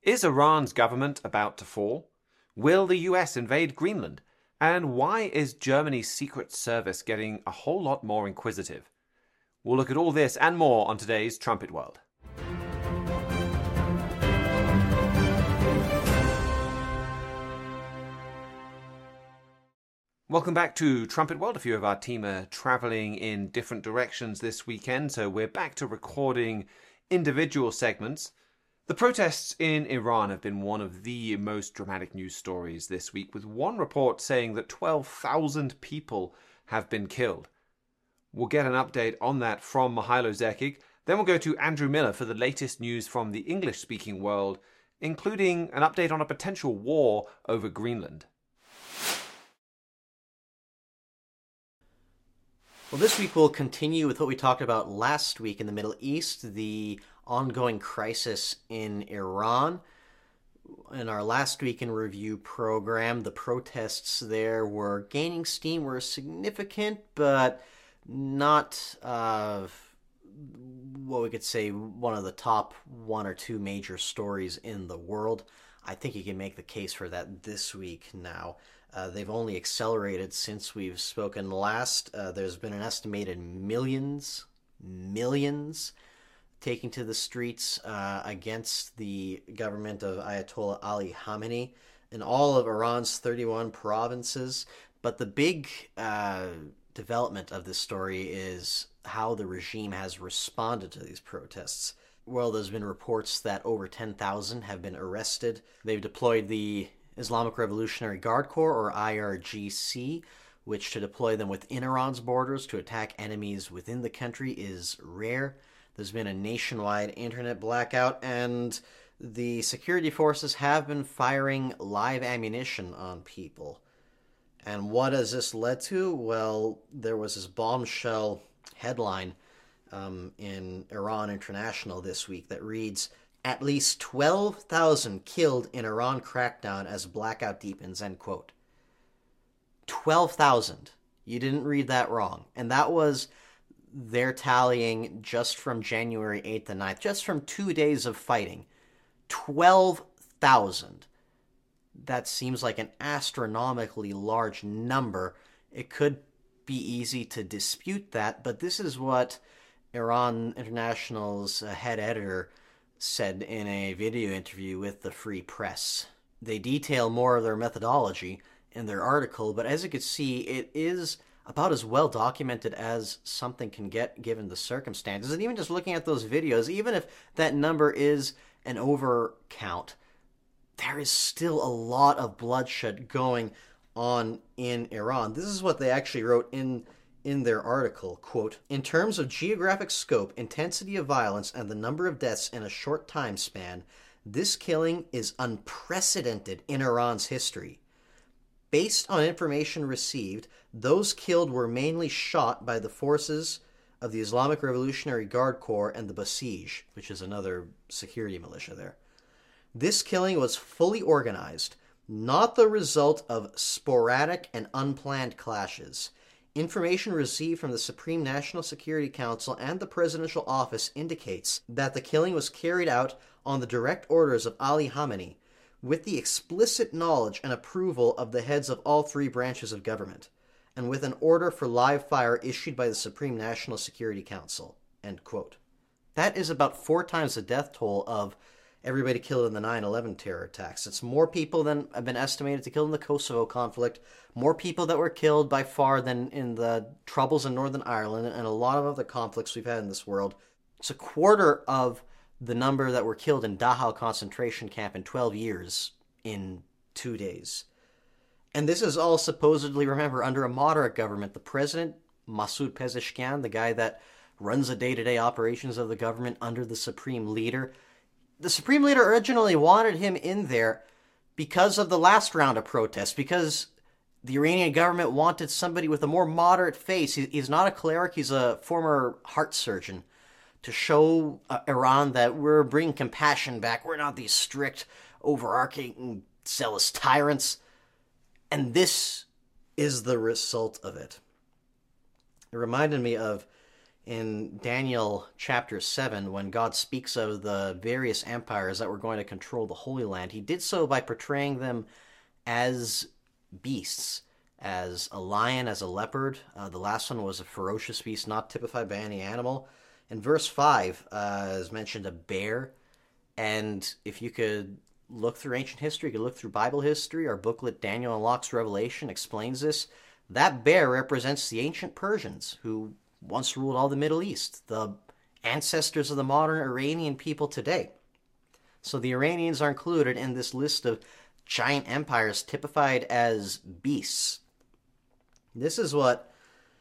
Is Iran's government about to fall? Will the US invade Greenland? And why is Germany's Secret Service getting a whole lot more inquisitive? We'll look at all this and more on today's Trumpet World. Welcome back to Trumpet World. A few of our team are traveling in different directions this weekend, so we're back to recording individual segments. The protests in Iran have been one of the most dramatic news stories this week, with one report saying that 12,000 people have been killed. We'll get an update on that from Mihailo Zerkig. Then we'll go to Andrew Miller for the latest news from the English-speaking world, including an update on a potential war over Greenland. Well, this week we'll continue with what we talked about last week in the Middle East, the ongoing crisis in Iran. In our last week in review program, the protests there were gaining steam, were significant, but not what we could say one of the top one or two major stories in the world. I think you can make the case for that this week now. They've only accelerated since we've spoken last. There's been an estimated millions taking to the streets against the government of Ayatollah Ali Khamenei in all of Iran's 31 provinces. But the big development of this story is how the regime has responded to these protests. Well, there's been reports that over 10,000 have been arrested. They've deployed the Islamic Revolutionary Guard Corps, or IRGC, which to deploy them within Iran's borders to attack enemies within the country is rare. There's been a nationwide internet blackout, and the security forces have been firing live ammunition on people. And what has this led to? Well, there was this bombshell headline in Iran International this week that reads, "At least 12,000 killed in Iran crackdown as blackout deepens," end quote. 12,000. You didn't read that wrong. And that was their tallying just from January 8th and 9th, just from 2 days of fighting. 12,000. That seems like an astronomically large number. It could be easy to dispute that, but this is what Iran International's head editor said in a video interview with the Free Press. They detail more of their methodology in their article, but as you can see, it is about as well documented as something can get given the circumstances. And even just looking at those videos, even if that number is an overcount, there is still a lot of bloodshed going on in Iran. This is what they actually wrote in their article, quote, "In terms of geographic scope, intensity of violence, and the number of deaths in a short time span, this killing is unprecedented in Iran's history. Based on information received, those killed were mainly shot by the forces of the Islamic Revolutionary Guard Corps and the Basij," which is another security militia there. "This killing was fully organized, not the result of sporadic and unplanned clashes. Information received from the Supreme National Security Council and the Presidential Office indicates that the killing was carried out on the direct orders of Ali Khamenei, with the explicit knowledge and approval of the heads of all three branches of government, and with an order for live fire issued by the Supreme National Security Council," end quote. That is about 4 times the death toll of everybody killed in the 9/11 terror attacks. It's more people than have been estimated to kill in the Kosovo conflict, more people that were killed by far than in the Troubles in Northern Ireland and a lot of other conflicts we've had in this world. It's a quarter of the number that were killed in Dachau concentration camp in 12 years in 2 days. And this is all supposedly, remember, under a moderate government. The president, Masoud Pezeshkian, the guy that runs the day-to-day operations of the government under the supreme leader, the supreme leader originally wanted him in there because of the last round of protests, because the Iranian government wanted somebody with a more moderate face. He's not a cleric, he's a former heart surgeon, to show Iran that we're bringing compassion back. We're not these strict, overarching, zealous tyrants. And this is the result of it. It reminded me of In Daniel chapter 7, when God speaks of the various empires that were going to control the Holy Land, he did so by portraying them as beasts, as a lion, as a leopard. The last one was a ferocious beast, not typified by any animal. In verse 5, is mentioned a bear. And if you could look through ancient history, you could look through Bible history. Our booklet, Daniel Unlocks Revelation, explains this. That bear represents the ancient Persians, who once ruled all the Middle East, the ancestors of the modern Iranian people today. So the Iranians are included in this list of giant empires typified as beasts. This is what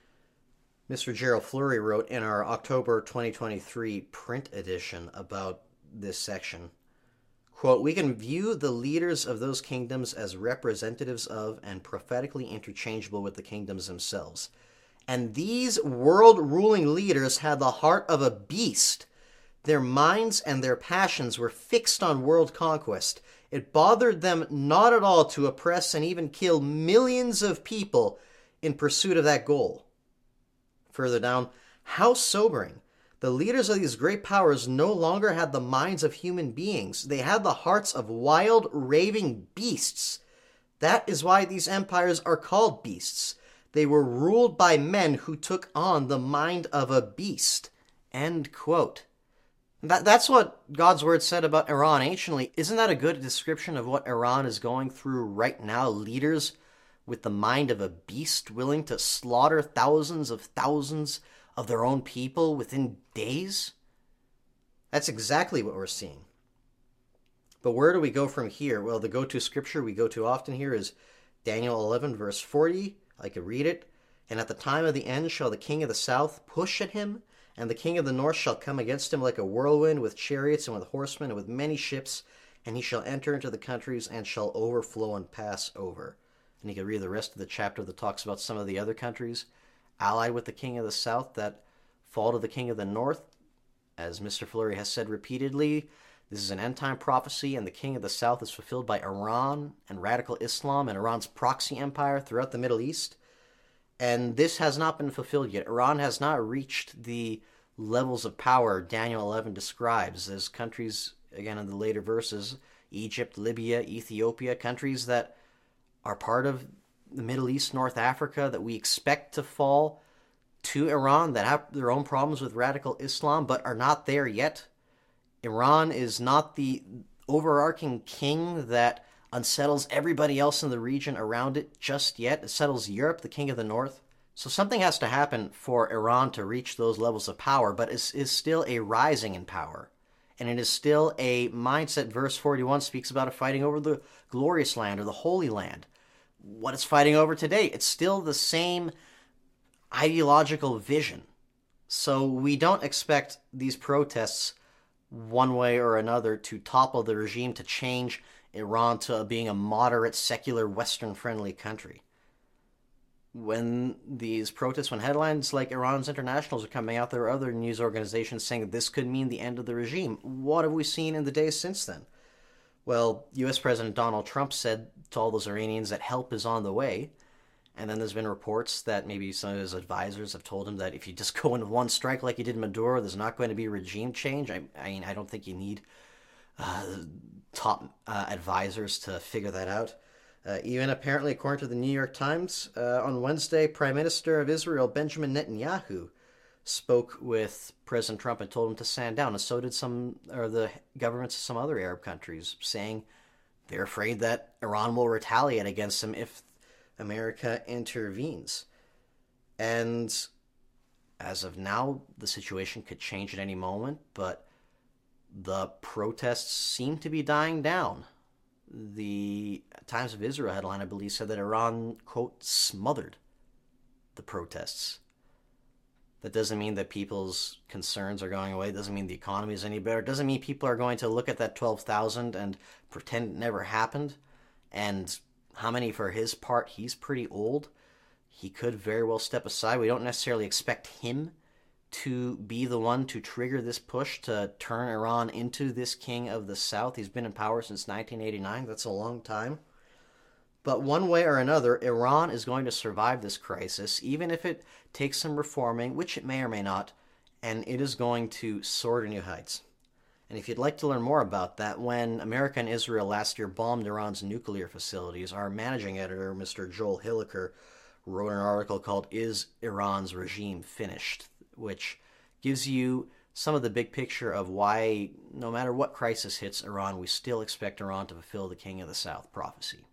Mr. Gerald Fleury wrote in our October 2023 print edition about this section. Quote, "We can view the leaders of those kingdoms as representatives of and prophetically interchangeable with the kingdoms themselves. And these world-ruling leaders had the heart of a beast. Their minds and their passions were fixed on world conquest. It bothered them not at all to oppress and even kill millions of people in pursuit of that goal." Further down, "How sobering. The leaders of these great powers no longer had the minds of human beings. They had the hearts of wild, raving beasts. That is why these empires are called beasts. They were ruled by men who took on the mind of a beast." End quote. That's what God's word said about Iran anciently. Isn't that a good description of what Iran is going through right now? Leaders with the mind of a beast, willing to slaughter thousands of their own people within days? That's exactly what we're seeing. But where do we go from here? Well, the go-to scripture we go to often here is Daniel 11, verse 40. I could read it. "And at the time of the end shall the king of the south push at him, and the king of the north shall come against him like a whirlwind, with chariots and with horsemen and with many ships, and he shall enter into the countries and shall overflow and pass over." And you can read the rest of the chapter that talks about some of the other countries allied with the king of the south that fall to the king of the north. As Mr. Fleury has said repeatedly, this is an end-time prophecy, and the king of the south is fulfilled by Iran and radical Islam and Iran's proxy empire throughout the Middle East. And this has not been fulfilled yet. Iran has not reached the levels of power Daniel 11 describes as countries, again in the later verses, Egypt, Libya, Ethiopia, countries that are part of the Middle East, North Africa, that we expect to fall to Iran, that have their own problems with radical Islam, but are not there yet. Iran is not the overarching king that unsettles everybody else in the region around it just yet. It settles Europe, the king of the north. So something has to happen for Iran to reach those levels of power, but it is still a rising in power. And it is still a mindset. Verse 41 speaks about it fighting over the glorious land or the Holy Land. What it's fighting over today, it's still the same ideological vision. So we don't expect these protests one way or another to topple the regime, to change Iran to being a moderate, secular, Western-friendly country. When these protests, when headlines like Iran's internationals are coming out, there are other news organizations saying that this could mean the end of the regime. What have we seen in the days since then? Well, U.S. President Donald Trump said to all those Iranians that help is on the way. And then there's been reports that maybe some of his advisors have told him that if you just go into one strike like you did Maduro, there's not going to be regime change. I mean, I don't think you need top advisors to figure that out. Even apparently, according to the New York Times, on Wednesday, Prime Minister of Israel, Benjamin Netanyahu, spoke with President Trump and told him to stand down. And so did the governments of some other Arab countries, saying they're afraid that Iran will retaliate against them if America intervenes. And as of now, the situation could change at any moment, but the protests seem to be dying down. The Times of Israel headline, I believe, said that Iran, quote, smothered the protests. That doesn't mean that people's concerns are going away. It doesn't mean the economy is any better. It doesn't mean people are going to look at that 12,000 and pretend it never happened. And how many, for his part, he's pretty old. He could very well step aside. We don't necessarily expect him to be the one to trigger this push to turn Iran into this king of the South. He's been in power since 1989. That's a long time. But one way or another, Iran is going to survive this crisis, even if it takes some reforming, which it may or may not. and it is going to soar to new heights. And if you'd like to learn more about that, when America and Israel last year bombed Iran's nuclear facilities, our managing editor, Mr. Joel Hilliker, wrote an article called Is Iran's Regime Finished?, which gives you some of the big picture of why, no matter what crisis hits Iran, we still expect Iran to fulfill the King of the South prophecy.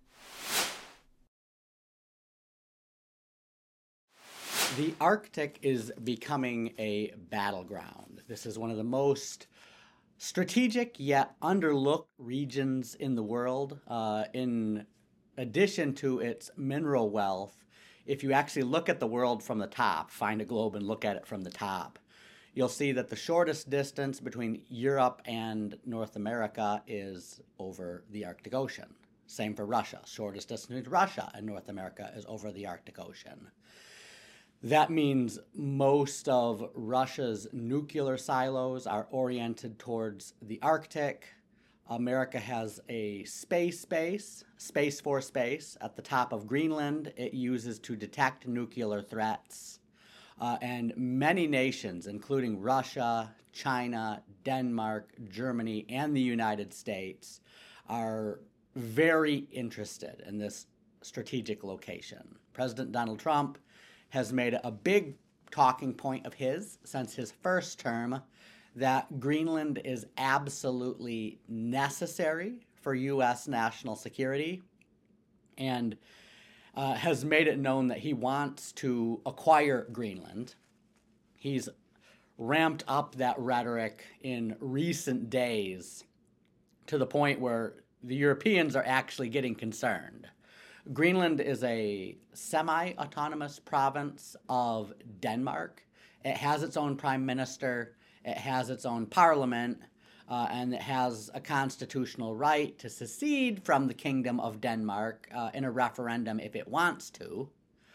The Arctic is becoming a battleground. This is one of the most strategic yet underlooked regions in the world. In addition to its mineral wealth, if you actually look at the world from the top, find a globe and look at it from the top, you'll see that the shortest distance between Europe and North America is over the Arctic Ocean. Same for Russia. Shortest distance between Russia and North America is over the Arctic Ocean. That means most of Russia's nuclear silos are oriented towards the Arctic. America has a Space Force base, at the top of Greenland. It uses to detect nuclear threats. And many nations, including Russia, China, Denmark, Germany, and the United States, are very interested in this strategic location. President Donald Trump has made it a big talking point of his since his first term that Greenland is absolutely necessary for U.S. national security, and has made it known that he wants to acquire Greenland. He's ramped up that rhetoric in recent days to the point where the Europeans are actually getting concerned. Greenland is a semi-autonomous province of Denmark. It has its own prime minister, it has its own parliament, and it has a constitutional right to secede from the Kingdom of Denmark in a referendum if it wants to,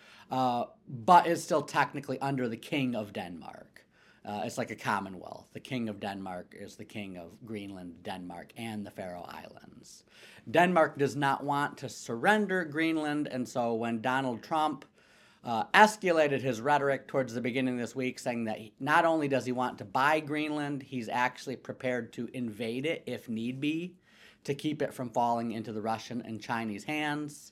but is still technically under the King of Denmark. It's like a commonwealth. The King of Denmark is the King of Greenland, Denmark, and the Faroe Islands. Denmark does not want to surrender Greenland, and so when Donald Trump escalated his rhetoric towards the beginning of this week, saying that not only does he want to buy Greenland, he's actually prepared to invade it if need be to keep it from falling into the Russian and Chinese hands.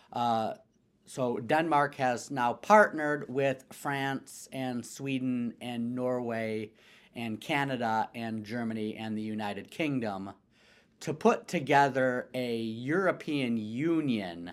So Denmark has now partnered with France and Sweden and Norway and Canada and Germany and the United Kingdom to put together a European Union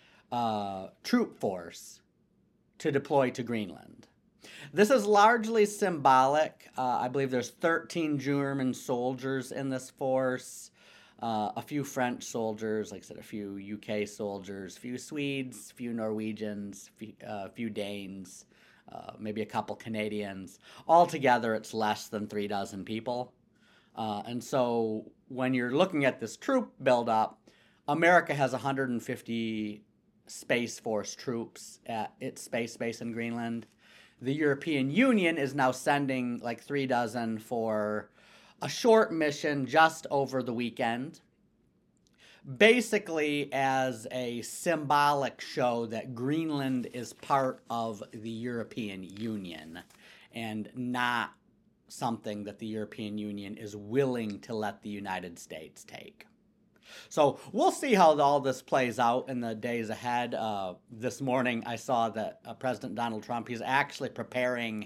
troop force to deploy to Greenland. This is largely symbolic. I believe there's 13 German soldiers in this force. A few French soldiers, like I said, a few UK soldiers, a few Swedes, a few Norwegians, a few Danes, maybe a couple Canadians. Altogether, it's less than 36 people. And so when you're looking at this troop buildup, America has 150 Space Force troops at its space base in Greenland. The European Union is now sending like 36 for a short mission just over the weekend, basically as a symbolic show that Greenland is part of the European Union and not something that the European Union is willing to let the United States take. So we'll see how all this plays out in the days ahead. This morning I saw that President Donald Trump, he's actually preparing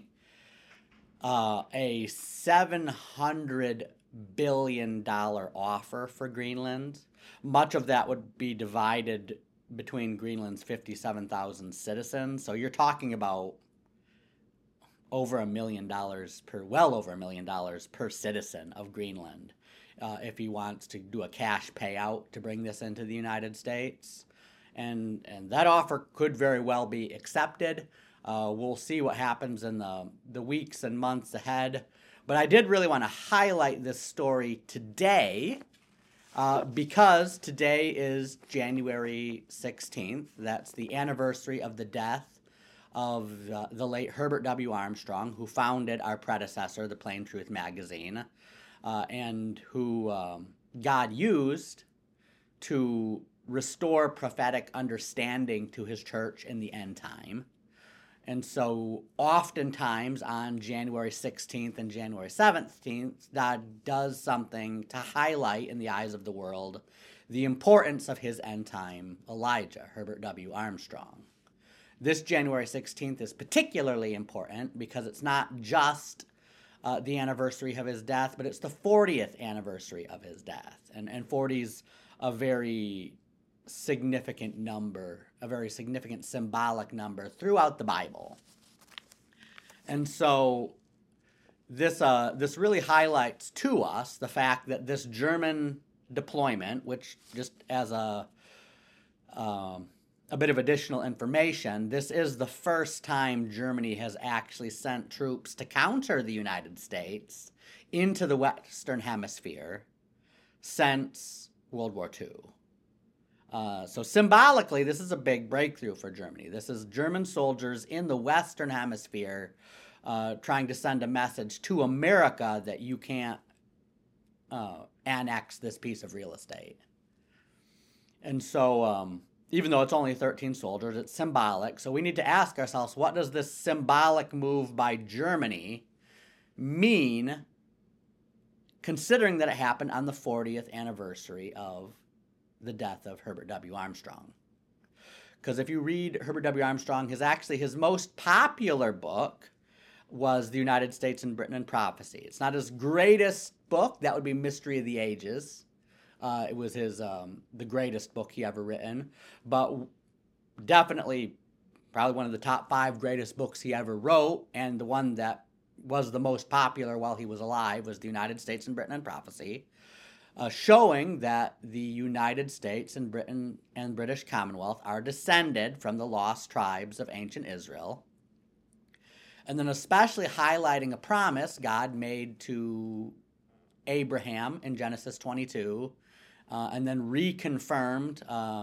a $700 billion offer for Greenland. Much of that would be divided between Greenland's 57,000 citizens. So you're talking about well over $1 million per citizen of Greenland if he wants to do a cash payout to bring this into the United States. And that offer could very well be accepted. We'll see what happens in the weeks and months ahead. But I did really want to highlight this story today because today is January 16th. That's the anniversary of the death of the late Herbert W. Armstrong, who founded our predecessor, the Plain Truth magazine, and who God used to restore prophetic understanding to his church in the end time. And so oftentimes on January 16th and January 17th, God does something to highlight in the eyes of the world the importance of his end-time Elijah, Herbert W. Armstrong. This January 16th is particularly important because it's not just the anniversary of his death, but it's the 40th anniversary of his death. And 40 is a very significant number, a very significant symbolic number throughout the Bible. And so this really highlights to us the fact that this German deployment, which just as a bit of additional information, this is the first time Germany has actually sent troops to counter the United States into the Western Hemisphere since World War II. So symbolically, this is a big breakthrough for Germany. This is German soldiers in the Western Hemisphere trying to send a message to America that you can't annex this piece of real estate. And so even though it's only 13 soldiers, it's symbolic. So we need to ask ourselves, what does this symbolic move by Germany mean, considering that it happened on the 40th anniversary of the death of Herbert W. Armstrong? Because if you read Herbert W. Armstrong, his most popular book was The United States and Britain and Prophecy. It's not his greatest book. That would be Mystery of the Ages. It was his the greatest book he ever written, but definitely probably one of the top 5 greatest books he ever wrote, and the one that was the most popular while he was alive was The United States and Britain and Prophecy. Showing that the United States and Britain and British Commonwealth are descended from the lost tribes of ancient Israel. And then especially highlighting a promise God made to Abraham in Genesis 22, and then reconfirmed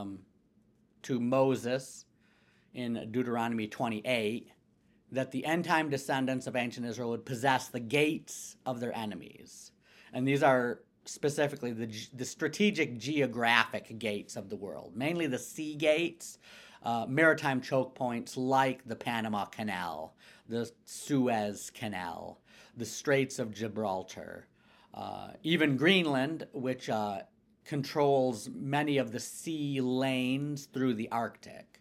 to Moses in Deuteronomy 28, that the end-time descendants of ancient Israel would possess the gates of their enemies. And these are specifically the strategic geographic gates of the world, mainly the sea gates, maritime choke points like the Panama Canal, the Suez Canal, the Straits of Gibraltar, even Greenland, which controls many of the sea lanes through the Arctic.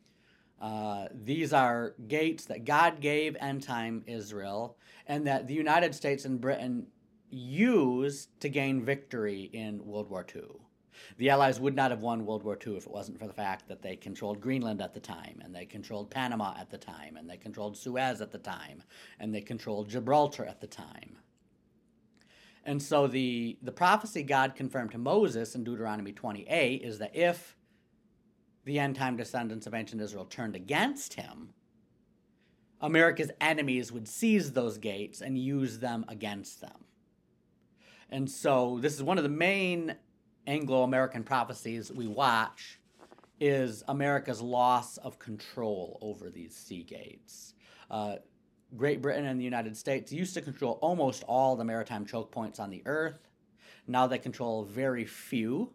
These are gates that God gave end-time Israel, and that the United States and Britain used to gain victory in World War II. The Allies would not have won World War II if it wasn't for the fact that they controlled Greenland at the time, and they controlled Panama at the time, and they controlled Suez at the time, and they controlled Gibraltar at the time. And so the prophecy God confirmed to Moses in Deuteronomy 28 is that if the end-time descendants of ancient Israel turned against him, America's enemies would seize those gates and use them against them. And so this is one of the main Anglo-American prophecies we watch, is America's loss of control over these sea gates. Great Britain and the United States used to control almost all the maritime choke points on the earth. Now they control very few.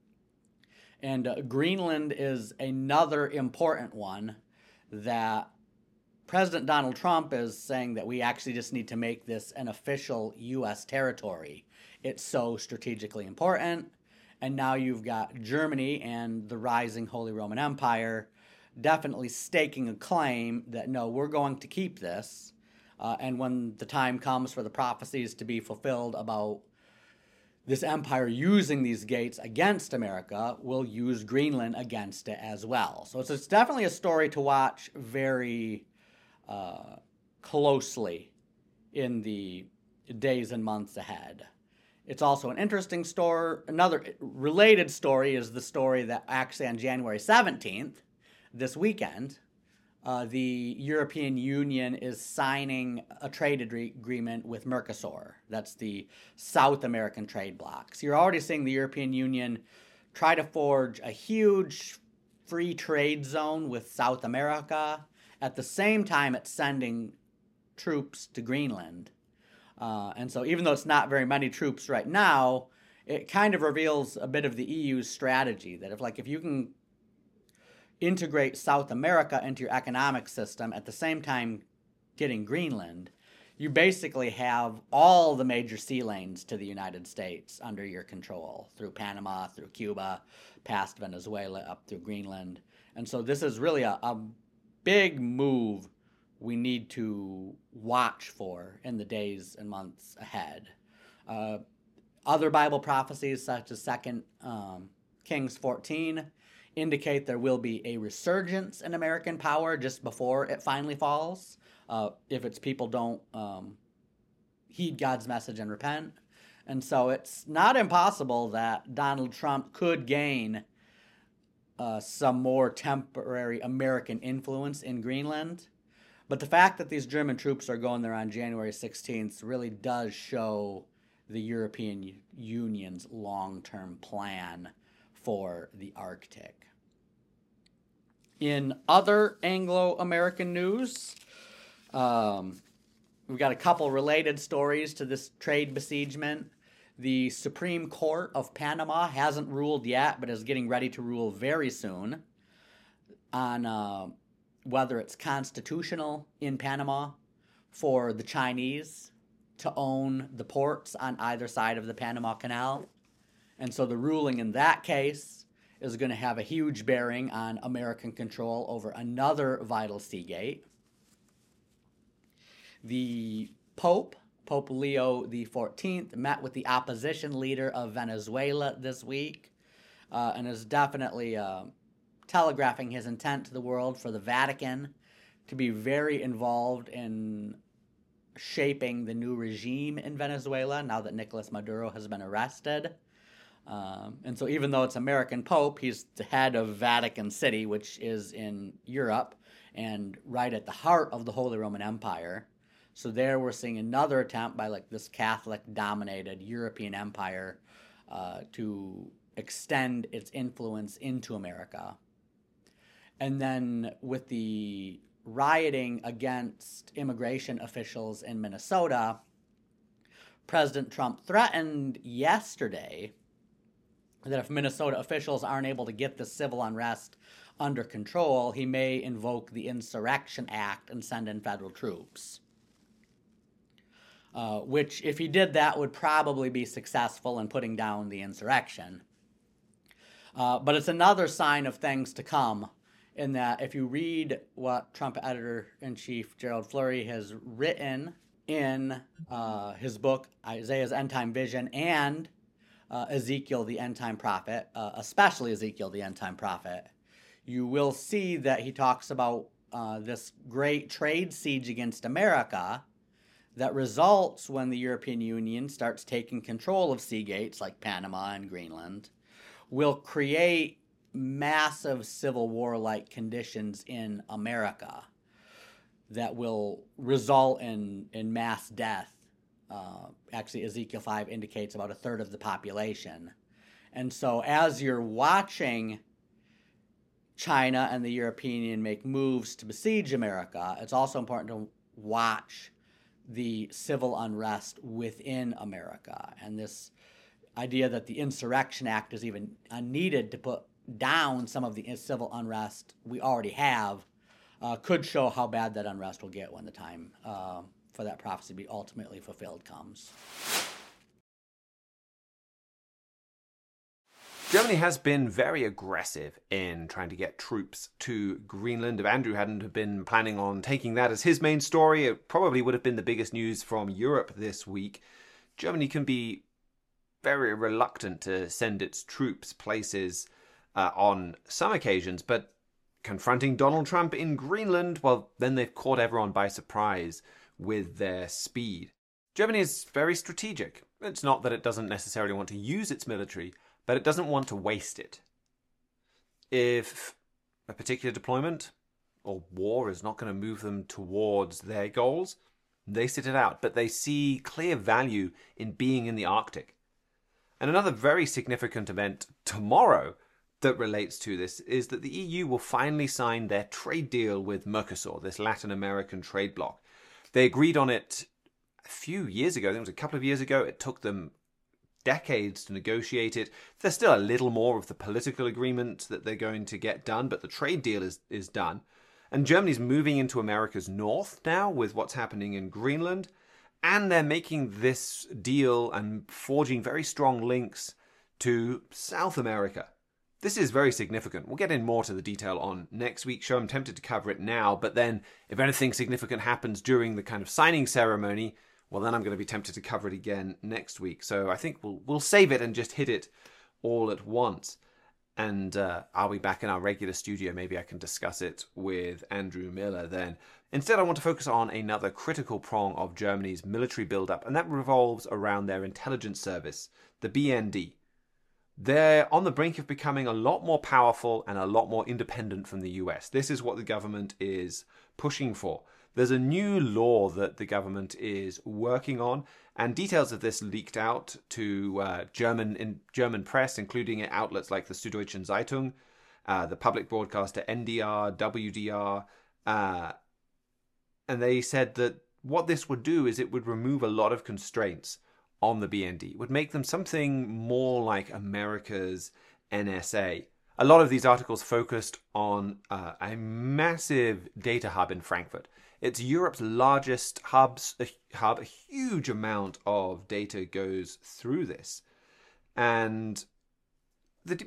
And Greenland is another important one that President Donald Trump is saying that we actually just need to make this an official U.S. territory. It's so strategically important. And now you've got Germany and the rising Holy Roman Empire definitely staking a claim that, no, we're going to keep this. And when the time comes for the prophecies to be fulfilled about this empire using these gates against America, we'll use Greenland against it as well. So it's definitely a story to watch very closely in the days and months ahead. It's also an interesting story. Another related story is the story that actually on January 17th, this weekend, the European Union is signing a trade agreement with Mercosur. That's the South American trade bloc. So you're already seeing the European Union try to forge a huge free trade zone with South America. At the same time, it's sending troops to Greenland. And so even though it's not very many troops right now, it kind of reveals a bit of the EU's strategy that if you can integrate South America into your economic system at the same time getting Greenland, you basically have all the major sea lanes to the United States under your control, through Panama, through Cuba, past Venezuela, up through Greenland. And so this is really a big move we need to watch for in the days and months ahead. Other Bible prophecies, such as 2 Kings 14, indicate there will be a resurgence in American power just before it finally falls, if its people don't heed God's message and repent. And so it's not impossible that Donald Trump could gain some more temporary American influence in Greenland. But the fact that these German troops are going there on January 16th really does show the European Union's long-term plan for the Arctic. In other Anglo-American news, we've got a couple related stories to this trade besiegement. The Supreme Court of Panama hasn't ruled yet, but is getting ready to rule very soon on whether it's constitutional in Panama for the Chinese to own the ports on either side of the Panama Canal. And so the ruling in that case is going to have a huge bearing on American control over another vital seagate. The Pope Leo XIV, met with the opposition leader of Venezuela this week and is definitely telegraphing his intent to the world for the Vatican to be very involved in shaping the new regime in Venezuela now that Nicolas Maduro has been arrested. And so even though it's American Pope, he's the head of Vatican City, which is in Europe and right at the heart of the Holy Roman Empire. So there we're seeing another attempt by this Catholic-dominated European empire to extend its influence into America. And then with the rioting against immigration officials in Minnesota, President Trump threatened yesterday that if Minnesota officials aren't able to get the civil unrest under control, he may invoke the Insurrection Act and send in federal troops. Which, if he did that, would probably be successful in putting down the insurrection. But it's another sign of things to come, in that if you read what Trump editor-in-chief Gerald Flurry has written in his book, Isaiah's End Time Vision, and Ezekiel the End Time Prophet, especially Ezekiel the End Time Prophet, you will see that he talks about this great trade siege against America that results when the European Union starts taking control of seagates like Panama and Greenland, will create massive civil war-like conditions in America that will result in mass death. Actually, Ezekiel 5 indicates about a third of the population. And so as you're watching China and the European Union make moves to besiege America, it's also important to watch the civil unrest within America. And this idea that the Insurrection Act is even needed to put down some of the civil unrest we already have could show how bad that unrest will get when the time for that prophecy to be ultimately fulfilled comes. Germany has been very aggressive in trying to get troops to Greenland. If Andrew hadn't been planning on taking that as his main story, it probably would have been the biggest news from Europe this week. Germany can be very reluctant to send its troops places on some occasions, but confronting Donald Trump in Greenland, well, then they've caught everyone by surprise with their speed. Germany is very strategic. It's not that it doesn't necessarily want to use its military, but it doesn't want to waste it. If a particular deployment or war is not going to move them towards their goals, they sit it out. But they see clear value in being in the Arctic. And another very significant event tomorrow that relates to this is that the EU will finally sign their trade deal with Mercosur, this Latin American trade bloc. They agreed on it a few years ago. I think it was a couple of years ago. It took them decades to negotiate it. There's still a little more of the political agreement that they're going to get done, but the trade deal is done. And Germany's moving into America's north now with what's happening in Greenland. And they're making this deal and forging very strong links to South America. This is very significant. We'll get in more to the detail on next week's show. I'm tempted to cover it now, but then if anything significant happens during the kind of signing ceremony, well, then I'm going to be tempted to cover it again next week. So I think we'll save it and just hit it all at once. And I'll be back in our regular studio. Maybe I can discuss it with Andrew Miller then. Instead, I want to focus on another critical prong of Germany's military build-up, and that revolves around their intelligence service, the BND. They're on the brink of becoming a lot more powerful and a lot more independent from the US. This is what the government is pushing for. There's a new law that the government is working on, and details of this leaked out to German press, including outlets like the Süddeutsche Zeitung, the public broadcaster NDR, WDR, and they said that what this would do is it would remove a lot of constraints on the BND. It would make them something more like America's NSA. A lot of these articles focused on a massive data hub in Frankfurt. It's Europe's largest hub. A huge amount of data goes through this. And the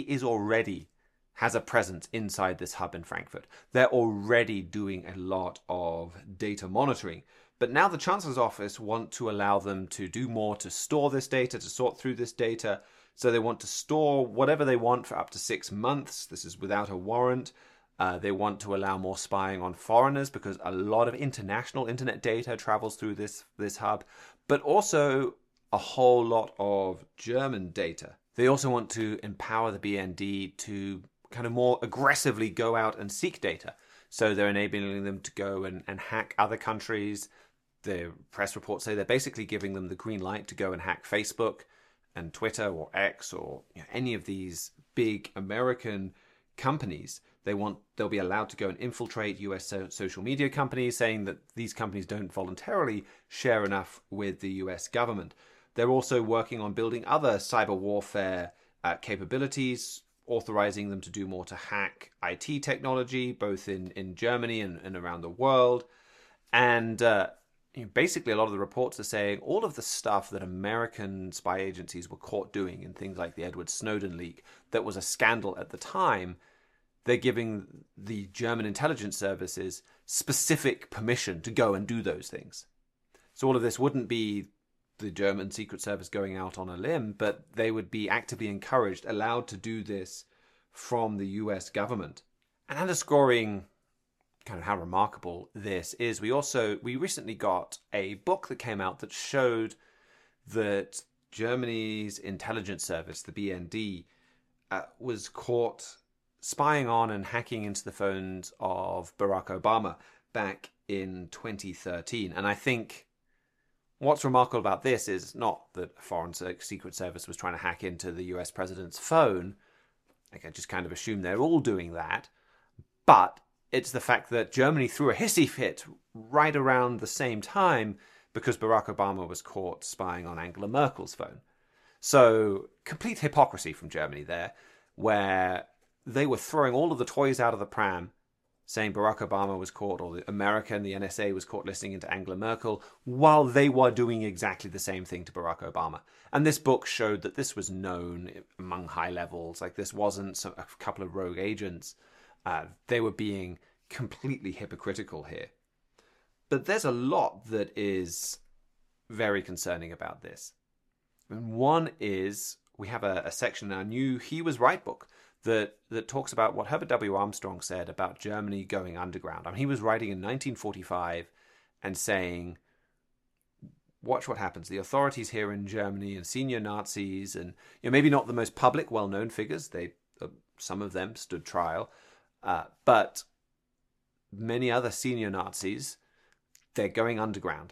BND has a presence inside this hub in Frankfurt. They're already doing a lot of data monitoring. But now the Chancellor's office want to allow them to do more to store this data, to sort through this data. So they want to store whatever they want for up to 6 months. This is without a warrant. They want to allow more spying on foreigners because a lot of international internet data travels through this hub, but also a whole lot of German data. They also want to empower the BND to kind of more aggressively go out and seek data. So they're enabling them to go and hack other countries. The press reports say they're basically giving them the green light to go and hack Facebook and Twitter or X or any of these big American companies. They'll be allowed to go and infiltrate US social media companies, saying that these companies don't voluntarily share enough with the US government. They're also working on building other cyber warfare capabilities, authorizing them to do more to hack IT technology, both in Germany and around the world. And basically a lot of the reports are saying all of the stuff that American spy agencies were caught doing in things like the Edward Snowden leak that was a scandal at the time, they're giving the German intelligence services specific permission to go and do those things. So all of this wouldn't be the German Secret Service going out on a limb, but they would be actively encouraged, allowed to do this from the US government. And underscoring kind of how remarkable this is, we recently got a book that came out that showed that Germany's intelligence service, the BND, was caught spying on and hacking into the phones of Barack Obama back in 2013. And I think what's remarkable about this is not that a foreign secret service was trying to hack into the US president's phone. I can just kind of assume they're all doing that. But it's the fact that Germany threw a hissy fit right around the same time because Barack Obama was caught spying on Angela Merkel's phone. So complete hypocrisy from Germany there, where they were throwing all of the toys out of the pram, saying Barack Obama was caught, or America and the NSA was caught listening into Angela Merkel, while they were doing exactly the same thing to Barack Obama. And this book showed that this was known among high levels. Like, this wasn't a couple of rogue agents. They were being completely hypocritical here. But there's a lot that is very concerning about this. And one is, we have a section in our new He Was Right book that talks about what Herbert W. Armstrong said about Germany going underground. I mean, he was writing in 1945 and saying, watch what happens. The authorities here in Germany and senior Nazis, and maybe not the most public, well-known figures, some of them stood trial, but many other senior Nazis, they're going underground.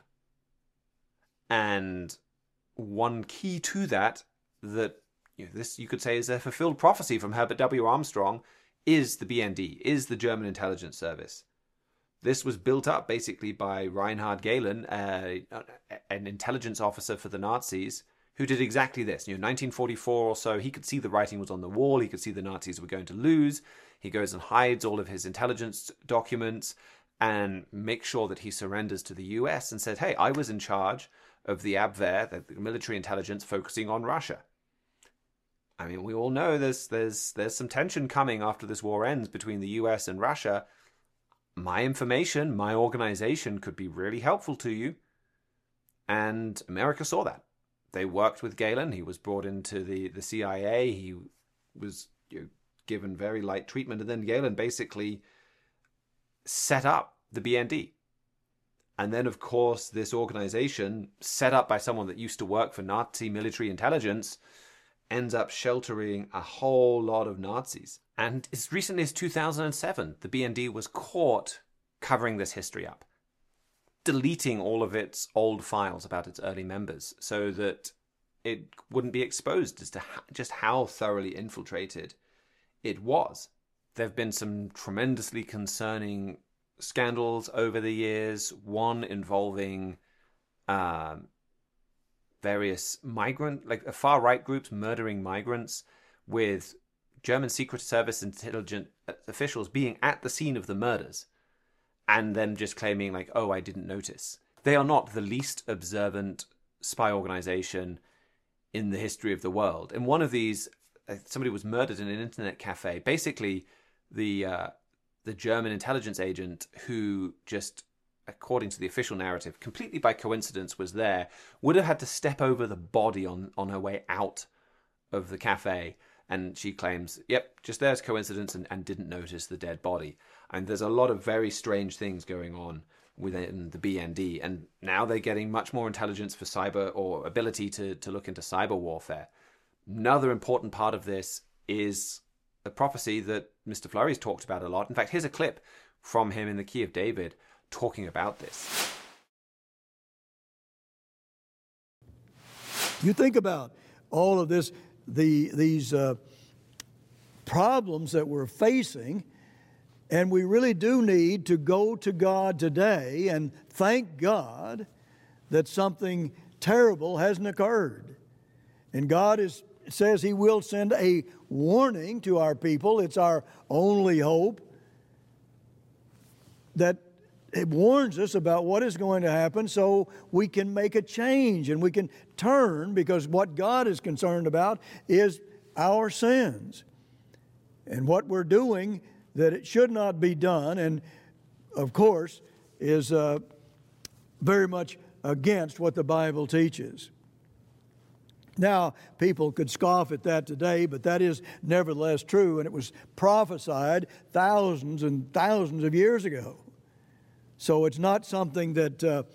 And one key to that this you could say is a fulfilled prophecy from Herbert W. Armstrong, is the BND, is the German intelligence service. This was built up basically by Reinhard Gehlen, an intelligence officer for the Nazis, who did exactly this. 1944 or so, he could see the writing was on the wall. He could see the Nazis were going to lose. He goes and hides all of his intelligence documents and makes sure that he surrenders to the US and said, hey, I was in charge of the Abwehr, the military intelligence focusing on Russia. I mean, we all know there's some tension coming after this war ends between the US and Russia. My information, my organization could be really helpful to you. And America saw that. They worked with Gehlen. He was brought into the CIA. He was given very light treatment. And then Gehlen basically set up the BND. And then, of course, this organization, set up by someone that used to work for Nazi military intelligence, ends up sheltering a whole lot of Nazis. And as recently as 2007, the BND was caught covering this history up, deleting all of its old files about its early members so that it wouldn't be exposed as to just how thoroughly infiltrated it was. There have been some tremendously concerning scandals over the years, one involving various far-right groups murdering migrants, with German Secret Service intelligence officials being at the scene of the murders and then just claiming like, oh, I didn't notice. They are not the least observant spy organization in the history of the world. In one of these, somebody was murdered in an internet cafe. Basically, the German intelligence agent who just, according to the official narrative, completely by coincidence was there, would have had to step over the body on her way out of the cafe. And she claims, yep, just there's coincidence and didn't notice the dead body. And there's a lot of very strange things going on within the BND. And now they're getting much more intelligence for cyber, or ability to look into cyber warfare. Another important part of this is a prophecy that Mr. Flurry's talked about a lot. In fact, here's a clip from him in the Key of David talking about this. You think about all of this, these problems that we're facing, and we really do need to go to God today and thank God that something terrible hasn't occurred. And God says He will send a warning to our people. It's our only hope that it warns us about what is going to happen so we can make a change and we can turn, because what God is concerned about is our sins and what we're doing that it should not be done, and of course is very much against what the Bible teaches. Now, people could scoff at that today, but that is nevertheless true, and it was prophesied thousands and thousands of years ago. So it's not something that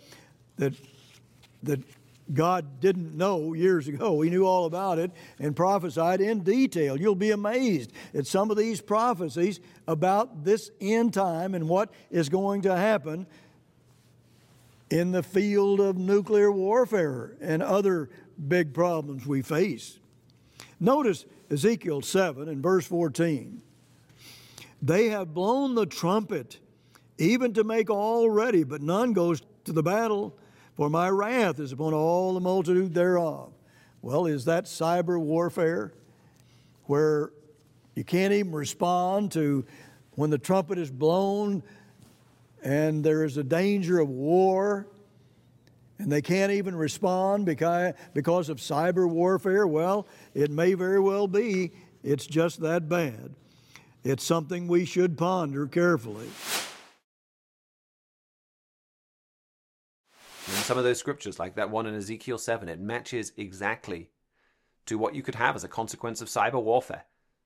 God didn't know years ago. He knew all about it and prophesied in detail. You'll be amazed at some of these prophecies about this end time and what is going to happen in the field of nuclear warfare and other big problems we face. Notice Ezekiel 7 and verse 14. They have blown the trumpet, even to make all ready, but none goes to the battle, for my wrath is upon all the multitude thereof. Well, is that cyber warfare, where you can't even respond to when the trumpet is blown and there is a danger of war, and they can't even respond because of cyber warfare? Well, it may very well be it's just that bad. It's something we should ponder carefully. In some of those scriptures, like that one in Ezekiel 7, it matches exactly to what you could have as a consequence of cyber warfare.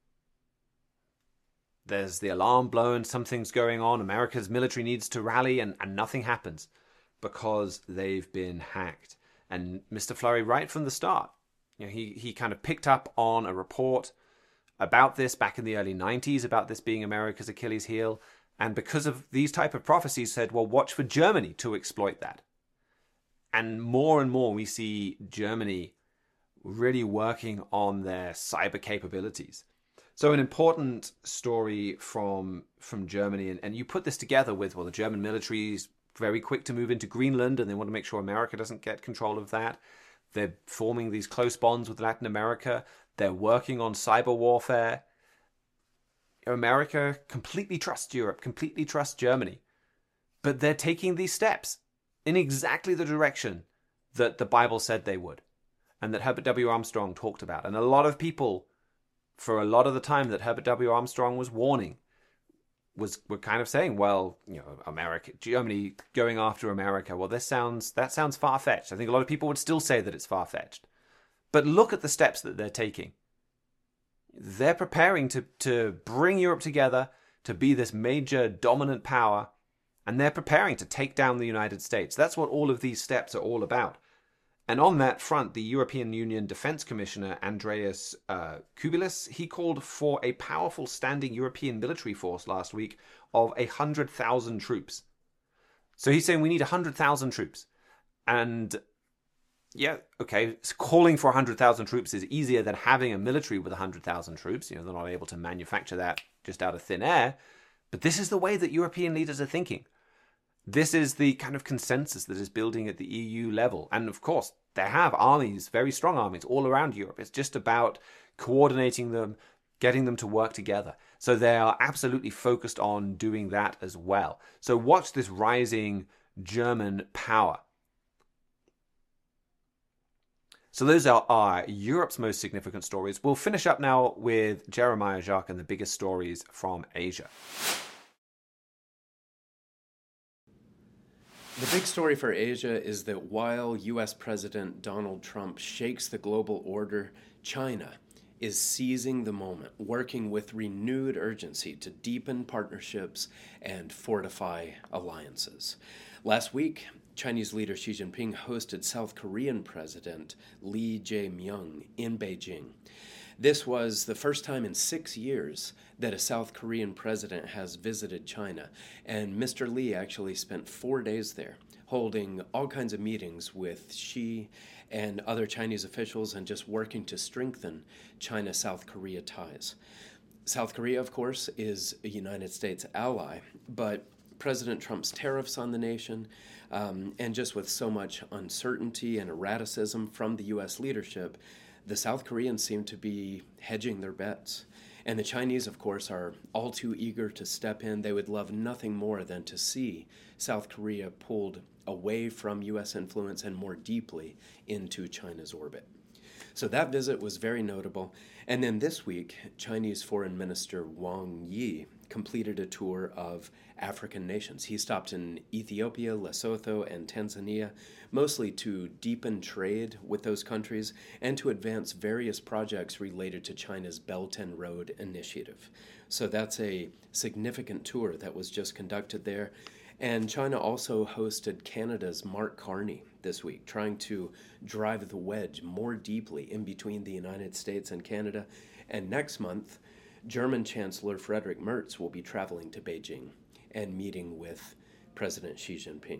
There's the alarm blown, something's going on, America's military needs to rally, and nothing happens because they've been hacked. And Mr. Flurry, right from the start, he kind of picked up on a report about this back in the early 90s, about this being America's Achilles heel, and because of these type of prophecies said, well, watch for Germany to exploit that. And more we see Germany really working on their cyber capabilities. So an important story from Germany, and you put this together with, well, the German military is very quick to move into Greenland, and they want to make sure America doesn't get control of that. They're forming these close bonds with Latin America. They're working on cyber warfare. America completely trusts Europe, completely trusts Germany. But they're taking these steps in exactly the direction that the Bible said they would, and that Herbert W. Armstrong talked about. And a lot of people, for a lot of the time that Herbert W. Armstrong was warning, were kind of saying, well, Germany going after America, well, that sounds far-fetched. I think a lot of people would still say that it's far-fetched. But look at the steps that they're taking. They're preparing to bring Europe together, to be this major dominant power, and they're preparing to take down the United States. That's what all of these steps are all about. And on that front, the European Union Defense Commissioner, Andreas Kubilius, he called for a powerful standing European military force last week of 100,000 troops. So he's saying we need 100,000 troops. And yeah, okay, calling for 100,000 troops is easier than having a military with 100,000 troops. They're not able to manufacture that just out of thin air. But this is the way that European leaders are thinking. This is the kind of consensus that is building at the EU level. And of course, they have armies, very strong armies, all around Europe. It's just about coordinating them, getting them to work together. So they are absolutely focused on doing that as well. So watch this rising German power. So those are Europe's most significant stories. We'll finish up now with Jeremiah Jacques and the biggest stories from Asia. The big story for Asia is that while U.S. President Donald Trump shakes the global order, China is seizing the moment, working with renewed urgency to deepen partnerships and fortify alliances. Last week, Chinese leader Xi Jinping hosted South Korean President Lee Jae-myung in Beijing. This was the first time in 6 years that a South Korean president has visited China, and Mr. Lee actually spent 4 days there, holding all kinds of meetings with Xi and other Chinese officials and just working to strengthen China-South Korea ties. South Korea, of course, is a United States ally, but President Trump's tariffs on the nation, and just with so much uncertainty and erraticism from the U.S. leadership, the South Koreans seem to be hedging their bets. And the Chinese, of course, are all too eager to step in. They would love nothing more than to see South Korea pulled away from U.S. influence and more deeply into China's orbit. So that visit was very notable. And then this week, Chinese Foreign Minister Wang Yi completed a tour of African nations. He stopped in Ethiopia, Lesotho, and Tanzania, mostly to deepen trade with those countries and to advance various projects related to China's Belt and Road Initiative. So that's a significant tour that was just conducted there. And China also hosted Canada's Mark Carney this week, trying to drive the wedge more deeply in between the United States and Canada. And next month, German Chancellor Friedrich Merz will be traveling to Beijing and meeting with President Xi Jinping.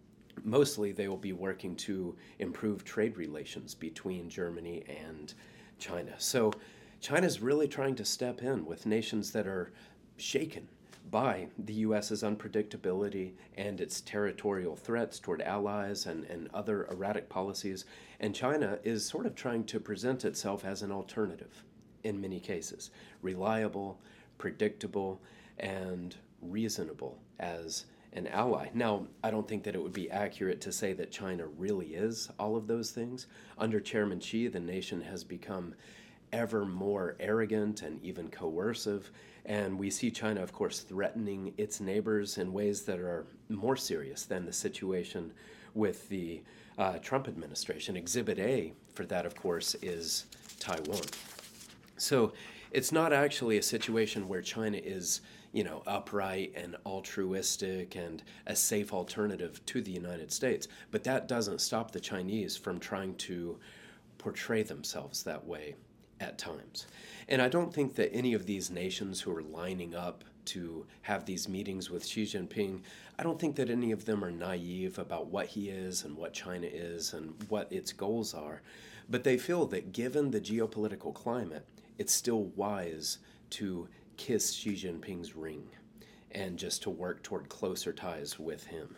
Mostly, they will be working to improve trade relations between Germany and China. So China's really trying to step in with nations that are shaken by the U.S.'s unpredictability and its territorial threats toward allies and other erratic policies. And China is sort of trying to present itself as an alternative in many cases, reliable, predictable, and reasonable as an ally. Now, I don't think that it would be accurate to say that China really is all of those things. Under Chairman Xi, the nation has become ever more arrogant and even coercive, and we see China, of course, threatening its neighbors in ways that are more serious than the situation with the Trump administration. Exhibit A for that, of course, is Taiwan. So it's not actually a situation where China is, upright and altruistic and a safe alternative to the United States. But that doesn't stop the Chinese from trying to portray themselves that way at times. And I don't think that any of these nations who are lining up to have these meetings with Xi Jinping, I don't think that any of them are naive about what he is and what China is and what its goals are. But they feel that given the geopolitical climate, it's still wise to kiss Xi Jinping's ring and just to work toward closer ties with him.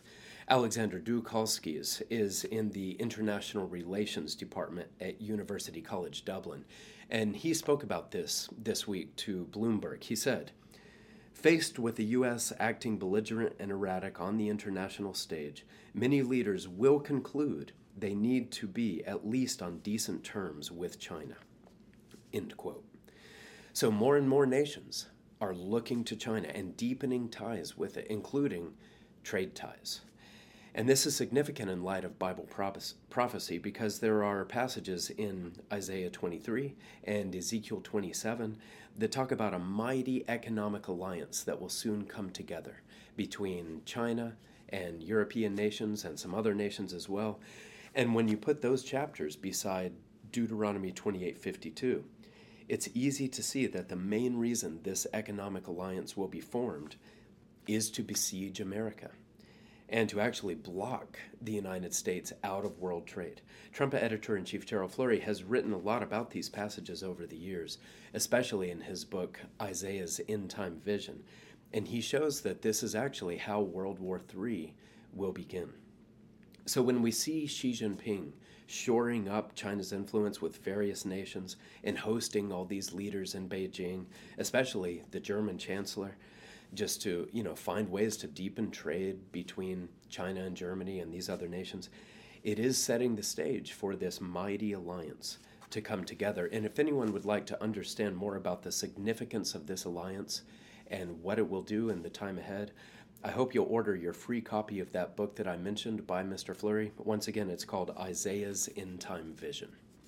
Alexander Dukalskis is in the International Relations Department at University College Dublin, and he spoke about this week to Bloomberg. He said, "Faced with the U.S. acting belligerent and erratic on the international stage, many leaders will conclude they need to be at least on decent terms with China." End quote. So more and more nations are looking to China and deepening ties with it, including trade ties. And this is significant in light of Bible prophecy because there are passages in Isaiah 23 and Ezekiel 27 that talk about a mighty economic alliance that will soon come together between China and European nations and some other nations as well. And when you put those chapters beside Deuteronomy 28:52, it's easy to see that the main reason this economic alliance will be formed is to besiege America and to actually block the United States out of world trade. Trumpet editor-in-chief Gerald Flurry has written a lot about these passages over the years, especially in his book, Isaiah's End Time Vision. And he shows that this is actually how World War III will begin. So when we see Xi Jinping shoring up China's influence with various nations and hosting all these leaders in Beijing, especially the German chancellor, just to, find ways to deepen trade between China and Germany and these other nations, it is setting the stage for this mighty alliance to come together. And if anyone would like to understand more about the significance of this alliance and what it will do in the time ahead, I hope you'll order your free copy of that book that I mentioned by Mr. Flurry. Once again, it's called Isaiah's End Time Vision.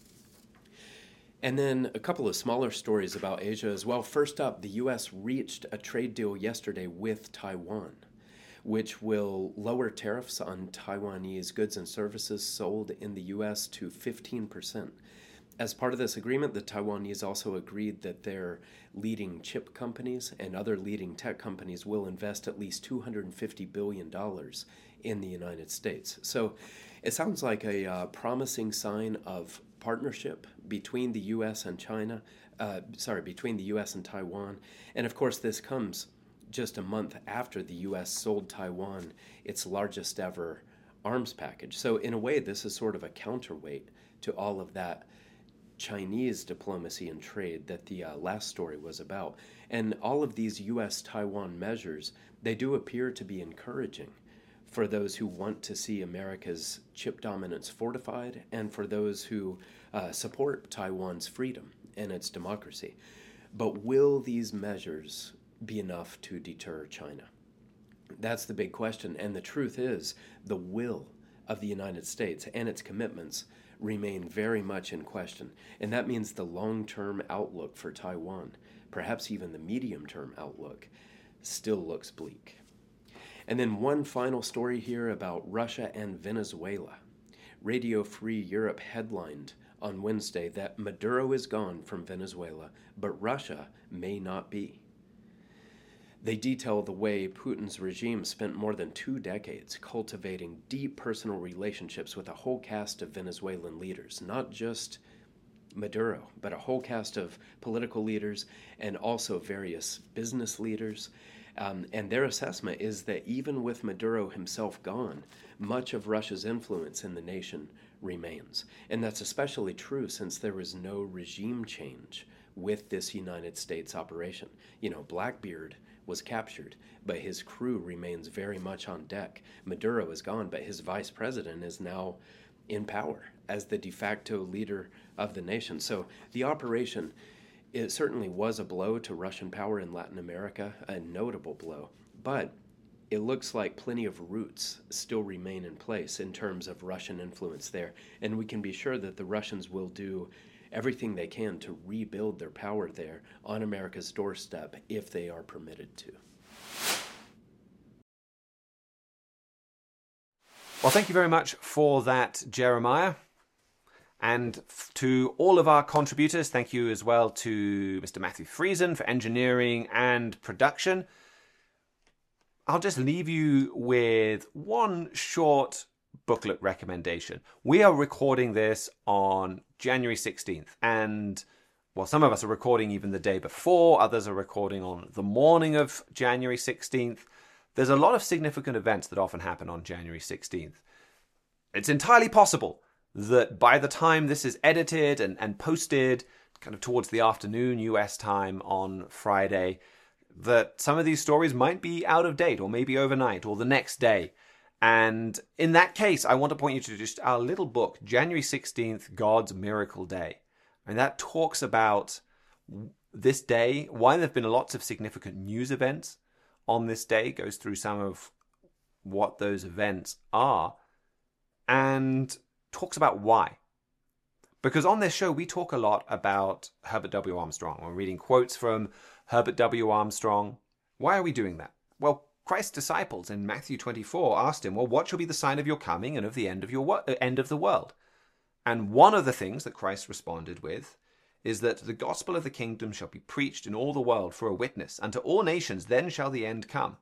And then a couple of smaller stories about Asia as well. First up, the U.S. reached a trade deal yesterday with Taiwan, which will lower tariffs on Taiwanese goods and services sold in the U.S. to 15%. As part of this agreement, the Taiwanese also agreed that their leading chip companies and other leading tech companies will invest at least $250 billion in the United States. So it sounds like a promising sign of partnership between the U.S. and between the U.S. and Taiwan. And of course, this comes just a month after the U.S. sold Taiwan its largest ever arms package. So in a way, this is sort of a counterweight to all of that Chinese diplomacy and trade that the last story was about. And all of these U.S.-Taiwan measures, they do appear to be encouraging for those who want to see America's chip dominance fortified and for those who support Taiwan's freedom and its democracy. But will these measures be enough to deter China? That's the big question. And the truth is, the will of the United States and its commitments remain very much in question. And that means the long-term outlook for Taiwan, perhaps even the medium-term outlook, still looks bleak. And then one final story here about Russia and Venezuela. Radio Free Europe headlined on Wednesday that Maduro is gone from Venezuela, but Russia may not be. They detail the way Putin's regime spent more than 2 decades cultivating deep personal relationships with a whole cast of Venezuelan leaders, not just Maduro, but a whole cast of political leaders and also various business leaders. And their assessment is that even with Maduro himself gone, much of Russia's influence in the nation remains. And that's especially true since there was no regime change with this United States operation. Blackbeard was captured, but his crew remains very much on deck. Maduro is gone, but his vice president is now in power as the de facto leader of the nation. So the operation, it certainly was a blow to Russian power in Latin America, a notable blow, but it looks like plenty of roots still remain in place in terms of Russian influence there, and we can be sure that the Russians will do everything they can to rebuild their power there on America's doorstep if they are permitted to. Well, thank you very much for that, Jeremiah. And to all of our contributors, thank you as well to Mr. Matthew Friesen for engineering and production. I'll just leave you with one short booklet recommendation. We are recording this on January 16th, and some of us are recording even the day before, others are recording on the morning of January 16th. there's a lot of significant events that often happen on January 16th. It's entirely possible that by the time this is edited and posted, kind of towards the afternoon US time on Friday, that some of these stories might be out of date, or maybe overnight, or the next day. And in that case, I want to point you to just our little book, January 16th, God's Miracle Day. And that talks about this day, why there have been lots of significant news events on this day, goes through some of what those events are, and talks about why. Because on this show, we talk a lot about Herbert W. Armstrong. We're reading quotes from Herbert W. Armstrong. Why are we doing that? Well, Christ's disciples in Matthew 24 asked him, well, what shall be the sign of your coming and of the end of end of the world? And one of the things that Christ responded with is that the gospel of the kingdom shall be preached in all the world for a witness unto all nations, then shall the end come.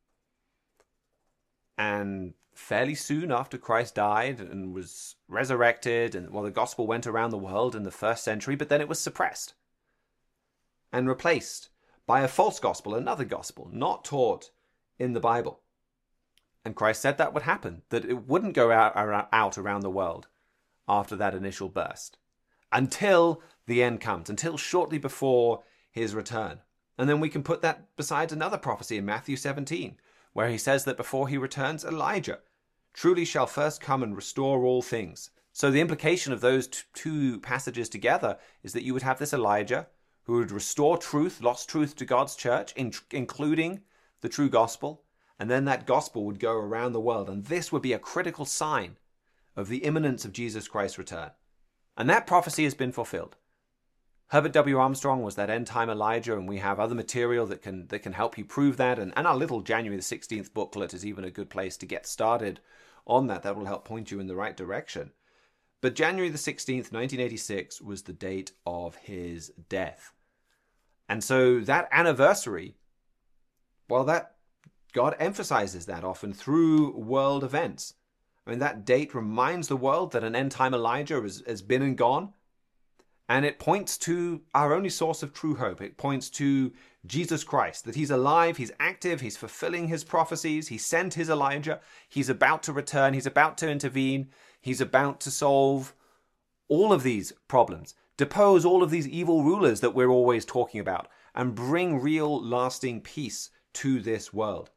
And fairly soon after Christ died and was resurrected, and the gospel went around the world in the first century, but then it was suppressed and replaced by a false gospel, another gospel not taught in the Bible. And Christ said that would happen, that it wouldn't go out around the world after that initial burst until the end comes, until shortly before his return. And then we can put that beside another prophecy in Matthew 17, where he says that before he returns, Elijah truly shall first come and restore all things. So the implication of those two passages together is that you would have this Elijah who would restore truth, lost truth to God's church, including the true gospel, and then that gospel would go around the world, and this would be a critical sign of the imminence of Jesus Christ's return. And that prophecy has been fulfilled. Herbert W. Armstrong was that end-time Elijah, and we have other material that can help you prove that, and our little January the 16th booklet is even a good place to get started on that. That will help point you in the right direction. But January the 16th, 1986 was the date of his death. And so that anniversary, well, that God emphasizes that often through world events. I mean, that date reminds the world that an end-time Elijah has been and gone. And it points to our only source of true hope. It points to Jesus Christ, that he's alive, he's active, he's fulfilling his prophecies, he sent his Elijah, he's about to return, he's about to intervene, he's about to solve all of these problems, depose all of these evil rulers that we're always talking about, and bring real lasting peace to this world.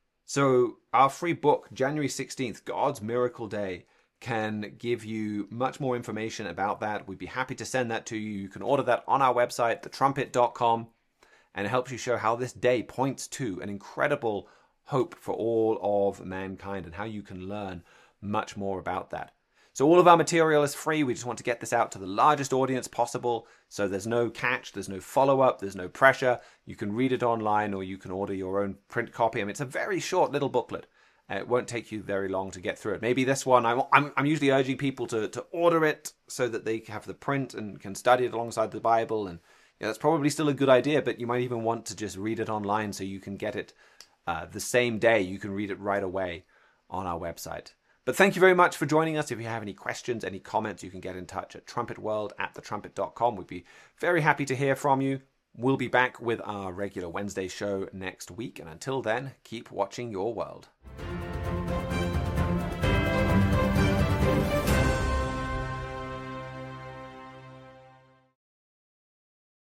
So our free book, January 16th, God's Miracle Day, can give you much more information about that. We'd be happy to send that to you. You can order that on our website, thetrumpet.com, and it helps you show how this day points to an incredible hope for all of mankind and how you can learn much more about that. So all of our material is free. We just want to get this out to the largest audience possible. So there's no catch, there's no follow-up, there's no pressure. You can read it online or you can order your own print copy. I mean, it's a very short little booklet. It won't take you very long to get through it. Maybe this one, I'm usually urging people to order it so that they have the print and can study it alongside the Bible. And that's probably still a good idea, but you might even want to just read it online so you can get it the same day. You can read it right away on our website. But thank you very much for joining us. If you have any questions, any comments, you can get in touch at trumpetworld@thetrumpet.com. We'd be very happy to hear from you. We'll be back with our regular Wednesday show next week. And until then, keep watching your world.